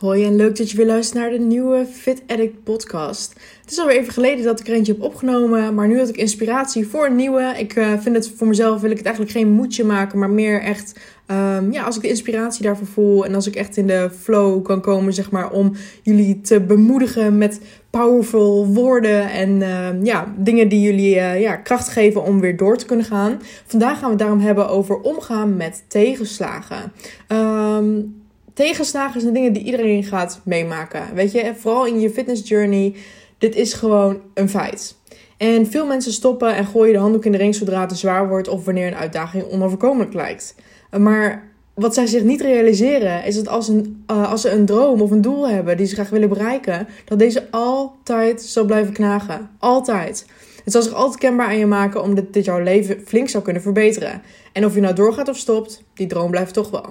Hoi en leuk dat je weer luistert naar de nieuwe Fit Addict podcast. Het is alweer even geleden dat ik er eentje heb opgenomen, maar nu had ik inspiratie voor een nieuwe. Ik vind het voor mezelf, wil ik het eigenlijk geen moedje maken, maar meer echt, als ik de inspiratie daarvoor voel en als ik echt in de flow kan komen, zeg maar, om jullie te bemoedigen met powerful woorden en dingen die jullie kracht geven om weer door te kunnen gaan. Vandaag gaan we het daarom hebben over omgaan met tegenslagen. Tegenslagen zijn dingen die iedereen gaat meemaken. Weet je, vooral in je fitness journey, dit is gewoon een feit. En veel mensen stoppen en gooien de handdoek in de ring zodra het te zwaar wordt of wanneer een uitdaging onoverkomelijk lijkt. Maar wat zij zich niet realiseren is dat als ze een droom of een doel hebben die ze graag willen bereiken, dat deze altijd zal blijven knagen. Altijd. Het zal zich altijd kenbaar aan je maken omdat dit jouw leven flink zou kunnen verbeteren. En of je nou doorgaat of stopt, die droom blijft toch wel.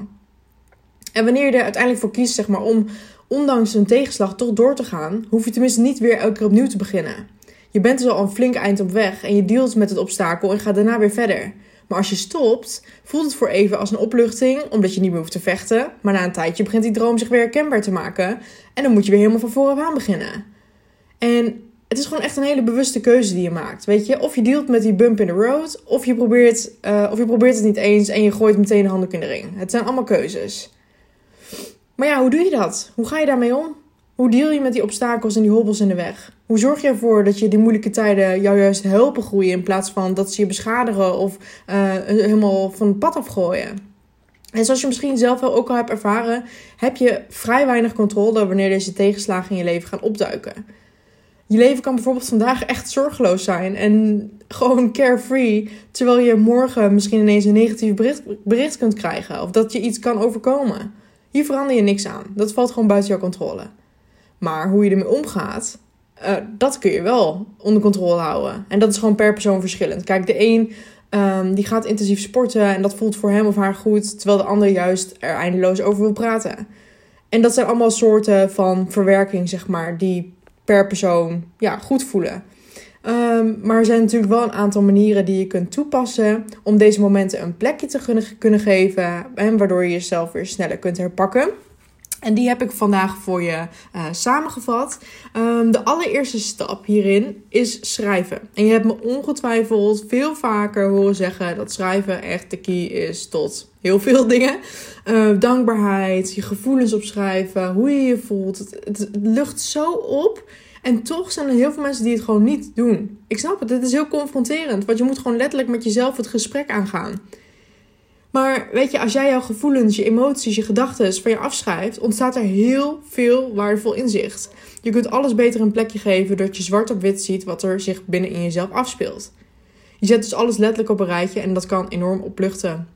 En wanneer je er uiteindelijk voor kiest, zeg maar, om ondanks een tegenslag toch door te gaan, hoef je tenminste niet weer elke keer opnieuw te beginnen. Je bent dus al een flink eind op weg en je dealt met het obstakel en gaat daarna weer verder. Maar als je stopt, voelt het voor even als een opluchting, omdat je niet meer hoeft te vechten. Maar na een tijdje begint die droom zich weer herkenbaar te maken en dan moet je weer helemaal van vooraf aan beginnen. En het is gewoon echt een hele bewuste keuze die je maakt, weet je. Of je dealt met die bump in the road, of je probeert het niet eens en je gooit meteen de handdoek in de ring. Het zijn allemaal keuzes. Maar ja, hoe doe je dat? Hoe ga je daarmee om? Hoe deal je met die obstakels en die hobbels in de weg? Hoe zorg je ervoor dat je die moeilijke tijden jou juist helpen groeien in plaats van dat ze je beschadigen of helemaal van het pad afgooien? En zoals je misschien zelf wel ook al hebt ervaren, heb je vrij weinig controle wanneer deze tegenslagen in je leven gaan opduiken. Je leven kan bijvoorbeeld vandaag echt zorgeloos zijn en gewoon carefree, terwijl je morgen misschien ineens een negatief bericht kunt krijgen of dat je iets kan overkomen. Hier verander je niks aan. Dat valt gewoon buiten jouw controle. Maar hoe je ermee omgaat, dat kun je wel onder controle houden. En dat is gewoon per persoon verschillend. Kijk, de een die gaat intensief sporten en dat voelt voor hem of haar goed, terwijl de ander juist er eindeloos over wil praten. En dat zijn allemaal soorten van verwerking, zeg maar, die per persoon goed voelen. Maar er zijn natuurlijk wel een aantal manieren die je kunt toepassen om deze momenten een plekje te kunnen geven en waardoor je jezelf weer sneller kunt herpakken. En die heb ik vandaag voor je samengevat. De allereerste stap hierin is schrijven. En je hebt me ongetwijfeld veel vaker horen zeggen dat schrijven echt de key is tot heel veel dingen. Dankbaarheid, je gevoelens opschrijven, hoe je je voelt. Het lucht zo op. En toch zijn er heel veel mensen die het gewoon niet doen. Ik snap het, het is heel confronterend. Want je moet gewoon letterlijk met jezelf het gesprek aangaan. Maar weet je, als jij jouw gevoelens, je emoties, je gedachten van je afschrijft, ontstaat er heel veel waardevol inzicht. Je kunt alles beter een plekje geven doordat je zwart op wit ziet wat er zich binnen in jezelf afspeelt. Je zet dus alles letterlijk op een rijtje en dat kan enorm opluchten.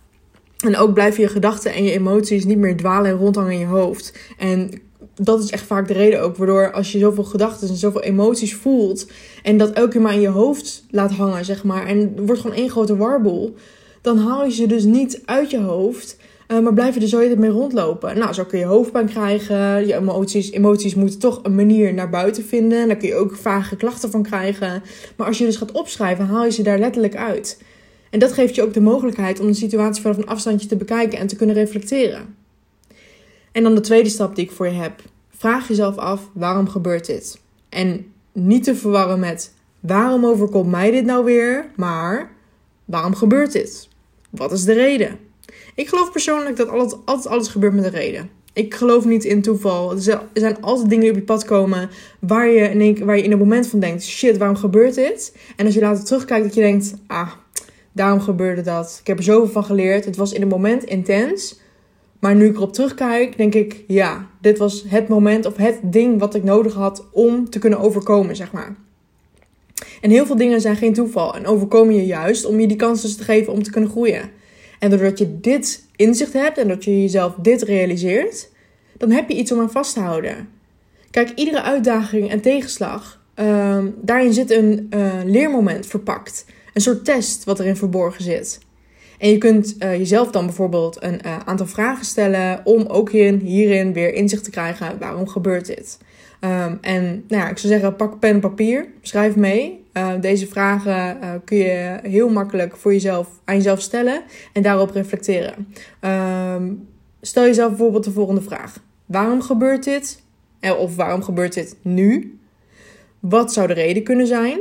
En ook blijven je gedachten en je emoties niet meer dwalen en rondhangen in je hoofd. En dat is echt vaak de reden ook waardoor als je zoveel gedachten en zoveel emoties voelt en dat elke keer maar in je hoofd laat hangen, zeg maar, en er wordt gewoon één grote warboel, dan haal je ze dus niet uit je hoofd, maar blijf je er zo mee rondlopen. Nou, zo kun je hoofdpijn krijgen, je emoties moeten toch een manier naar buiten vinden, en daar kun je ook vage klachten van krijgen. Maar als je dus gaat opschrijven, haal je ze daar letterlijk uit. En dat geeft je ook de mogelijkheid om de situatie vanaf een afstandje te bekijken en te kunnen reflecteren. En dan de tweede stap die ik voor je heb. Vraag jezelf af, waarom gebeurt dit? En niet te verwarren met, waarom overkomt mij dit nou weer? Maar, waarom gebeurt dit? Wat is de reden? Ik geloof persoonlijk dat altijd alles gebeurt met een reden. Ik geloof niet in toeval. Er zijn altijd dingen die op je pad komen waar je in een moment van denkt, shit, waarom gebeurt dit? En als je later terugkijkt dat je denkt, daarom gebeurde dat. Ik heb er zoveel van geleerd. Het was in een moment intens. Maar nu ik erop terugkijk, denk ik, ja, dit was het moment of het ding wat ik nodig had om te kunnen overkomen, zeg maar. En heel veel dingen zijn geen toeval en overkomen je juist om je die kans dus te geven om te kunnen groeien. En doordat je dit inzicht hebt en dat je jezelf dit realiseert, dan heb je iets om aan vast te houden. Kijk, iedere uitdaging en tegenslag, daarin zit een leermoment verpakt. Een soort test wat erin verborgen zit. En je kunt jezelf dan bijvoorbeeld een aantal vragen stellen om ook hierin weer inzicht te krijgen. Waarom gebeurt dit? Ik zou zeggen, pak pen en papier, schrijf mee. Deze vragen kun je heel makkelijk aan jezelf stellen en daarop reflecteren. Stel jezelf bijvoorbeeld de volgende vraag. Waarom gebeurt dit? Of waarom gebeurt dit nu? Wat zou de reden kunnen zijn?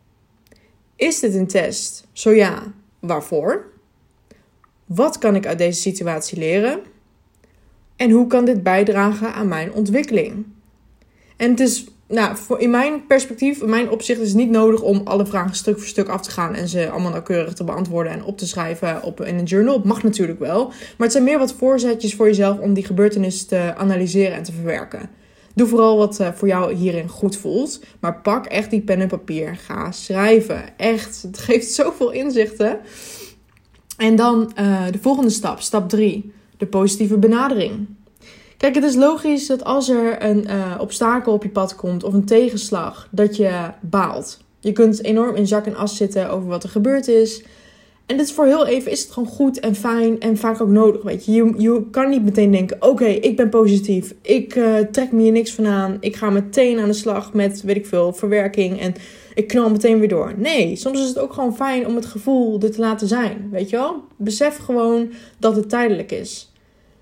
Is dit een test? Zo ja, waarvoor? Wat kan ik uit deze situatie leren? En hoe kan dit bijdragen aan mijn ontwikkeling? En het is, in mijn perspectief, in mijn opzicht is het niet nodig om alle vragen stuk voor stuk af te gaan en ze allemaal nauwkeurig te beantwoorden en op te schrijven in een journal. Het mag natuurlijk wel, maar het zijn meer wat voorzetjes voor jezelf om die gebeurtenis te analyseren en te verwerken. Doe vooral wat voor jou hierin goed voelt, maar pak echt die pen en papier. Ga schrijven. Echt, het geeft zoveel inzichten. En dan de volgende stap, stap 3, de positieve benadering. Kijk, het is logisch dat als er een obstakel op je pad komt of een tegenslag, dat je baalt. Je kunt enorm in zak en as zitten over wat er gebeurd is. En dit is voor heel even, is het gewoon goed en fijn en vaak ook nodig, weet je. Je kan niet meteen denken, oké, ik ben positief. Ik trek me hier niks van aan. Ik ga meteen aan de slag met, weet ik veel, verwerking en ik knal meteen weer door. Nee, soms is het ook gewoon fijn om het gevoel er te laten zijn, weet je wel. Besef gewoon dat het tijdelijk is.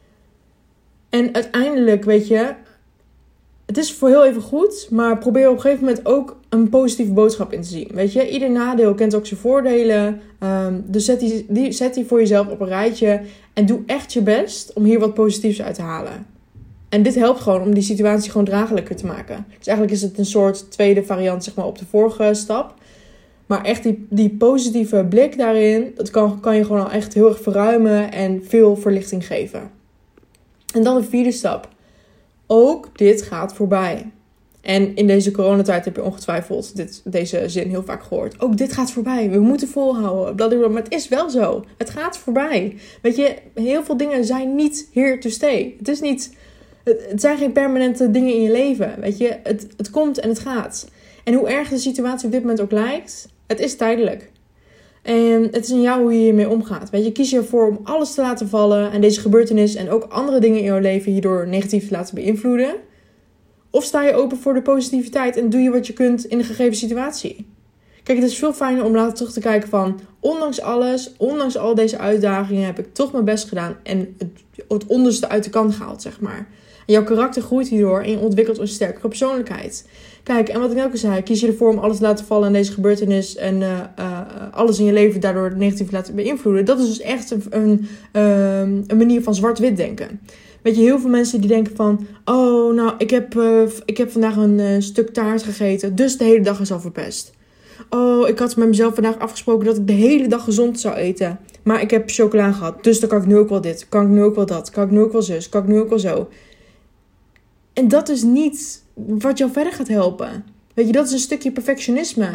En uiteindelijk, weet je, het is voor heel even goed, maar probeer op een gegeven moment ook een positieve boodschap in te zien. Weet je, ieder nadeel kent ook zijn voordelen. Dus zet die voor jezelf op een rijtje en doe echt je best om hier wat positiefs uit te halen. En dit helpt gewoon om die situatie gewoon draaglijker te maken. Dus eigenlijk is het een soort tweede variant, zeg maar, op de vorige stap. Maar echt die positieve blik daarin, dat kan je gewoon al echt heel erg verruimen en veel verlichting geven. En dan de vierde stap. Ook dit gaat voorbij. En in deze coronatijd heb je ongetwijfeld deze zin heel vaak gehoord. Ook dit gaat voorbij. We moeten volhouden. Blablabla. Maar het is wel zo. Het gaat voorbij. Weet je, heel veel dingen zijn niet here to stay. Het zijn geen permanente dingen in je leven. Weet je, het komt en het gaat. En hoe erg de situatie op dit moment ook lijkt, het is tijdelijk. En het is aan jou hoe je hiermee omgaat. Weet je, kies je ervoor om alles te laten vallen en deze gebeurtenis en ook andere dingen in jouw leven hierdoor negatief te laten beïnvloeden? Of sta je open voor de positiviteit en doe je wat je kunt in de gegeven situatie? Kijk, het is veel fijner om later terug te kijken van, ondanks alles, ondanks al deze uitdagingen heb ik toch mijn best gedaan en het onderste uit de kant gehaald, zeg maar. En jouw karakter groeit hierdoor en je ontwikkelt een sterkere persoonlijkheid. Kijk, en wat ik ook al zei, kies je ervoor om alles te laten vallen in deze gebeurtenis en alles in je leven daardoor negatief te laten beïnvloeden. Dat is dus echt een manier van zwart-wit denken. Weet je, heel veel mensen die denken van, oh, nou, ik heb vandaag een stuk taart gegeten, dus de hele dag is al verpest. Oh, ik had met mezelf vandaag afgesproken dat ik de hele dag gezond zou eten. Maar ik heb chocola gehad, dus dan kan ik nu ook wel dit, kan ik nu ook wel dat, kan ik nu ook wel zus, kan ik nu ook wel zo. En dat is niet wat jou verder gaat helpen. Weet je, dat is een stukje perfectionisme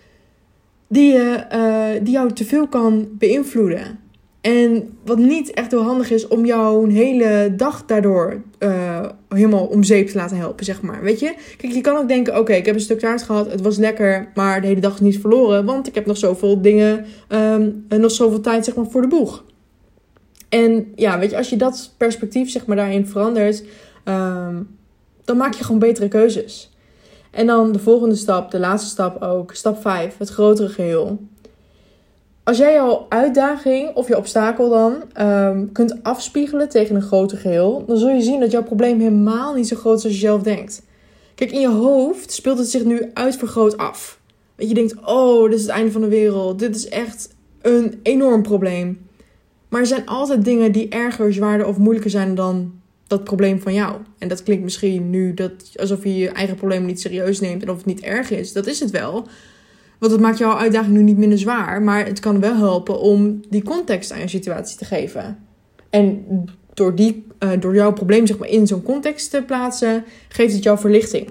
die jou te veel kan beïnvloeden. En wat niet echt heel handig is om jouw hele dag daardoor helemaal om zeep te laten helpen, zeg maar. Weet je? Kijk, je kan ook denken, oké, ik heb een stuk taart gehad, het was lekker, maar de hele dag is niet verloren, want ik heb nog zoveel dingen, nog zoveel tijd, zeg maar, voor de boeg. En ja, weet je, als je dat perspectief, zeg maar, daarin verandert, dan maak je gewoon betere keuzes. En dan de volgende stap, de laatste stap ook, stap 5, het grotere geheel. Als jij jouw uitdaging of je obstakel dan kunt afspiegelen tegen een groter geheel, dan zul je zien dat jouw probleem helemaal niet zo groot is als je zelf denkt. Kijk, in je hoofd speelt het zich nu uitvergroot af. Dat je denkt, oh, dit is het einde van de wereld. Dit is echt een enorm probleem. Maar er zijn altijd dingen die erger, zwaarder of moeilijker zijn dan dat probleem van jou. En dat klinkt misschien nu alsof je je eigen probleem niet serieus neemt en of het niet erg is. Dat is het wel. Want dat maakt jouw uitdaging nu niet minder zwaar. Maar het kan wel helpen om die context aan je situatie te geven. En door jouw probleem, zeg maar, in zo'n context te plaatsen, geeft het jou verlichting.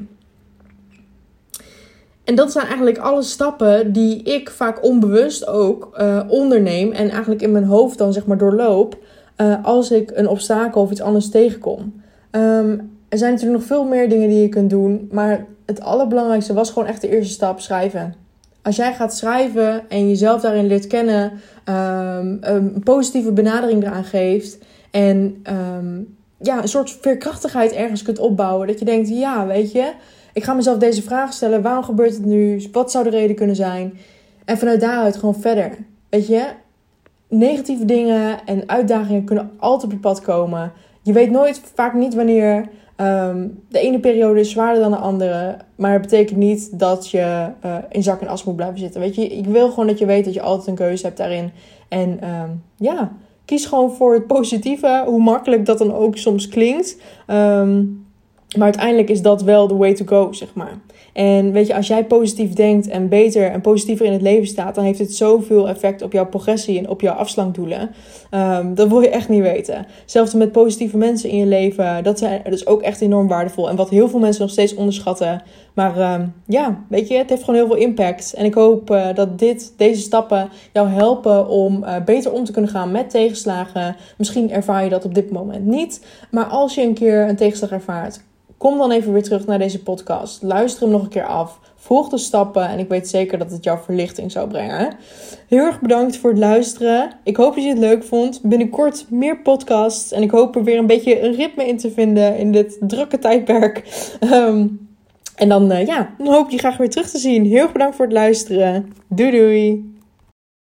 En dat zijn eigenlijk alle stappen die ik vaak onbewust ook onderneem. En eigenlijk in mijn hoofd dan, zeg maar, doorloop. Als ik een obstakel of iets anders tegenkom. Er zijn natuurlijk nog veel meer dingen die je kunt doen. Maar het allerbelangrijkste was gewoon echt de eerste stap, schrijven. Als jij gaat schrijven en jezelf daarin leert kennen, een positieve benadering eraan geeft en een soort veerkrachtigheid ergens kunt opbouwen. Dat je denkt, ja, weet je, ik ga mezelf deze vraag stellen. Waarom gebeurt het nu? Wat zou de reden kunnen zijn? En vanuit daaruit gewoon verder. Weet je, negatieve dingen en uitdagingen kunnen altijd op je pad komen. Je weet vaak niet wanneer. De ene periode is zwaarder dan de andere. Maar het betekent niet dat je in zak en as moet blijven zitten. Weet je, ik wil gewoon dat je weet dat je altijd een keuze hebt daarin. En kies gewoon voor het positieve. Hoe makkelijk dat dan ook soms klinkt. Maar uiteindelijk is dat wel the way to go, zeg maar. En weet je, als jij positief denkt en beter en positiever in het leven staat, dan heeft het zoveel effect op jouw progressie en op jouw afslankdoelen. Dat wil je echt niet weten. Zelfs met positieve mensen in je leven, dat is ook echt enorm waardevol. En wat heel veel mensen nog steeds onderschatten. Maar weet je, het heeft gewoon heel veel impact. En ik hoop dat deze stappen jou helpen om beter om te kunnen gaan met tegenslagen. Misschien ervaar je dat op dit moment niet. Maar als je een keer een tegenslag ervaart, kom dan even weer terug naar deze podcast. Luister hem nog een keer af. Volg de stappen en ik weet zeker dat het jou verlichting zou brengen. Heel erg bedankt voor het luisteren. Ik hoop dat je het leuk vond. Binnenkort meer podcasts. En ik hoop er weer een beetje een ritme in te vinden in dit drukke tijdperk. En dan hoop ik je graag weer terug te zien. Heel erg bedankt voor het luisteren. Doei doei.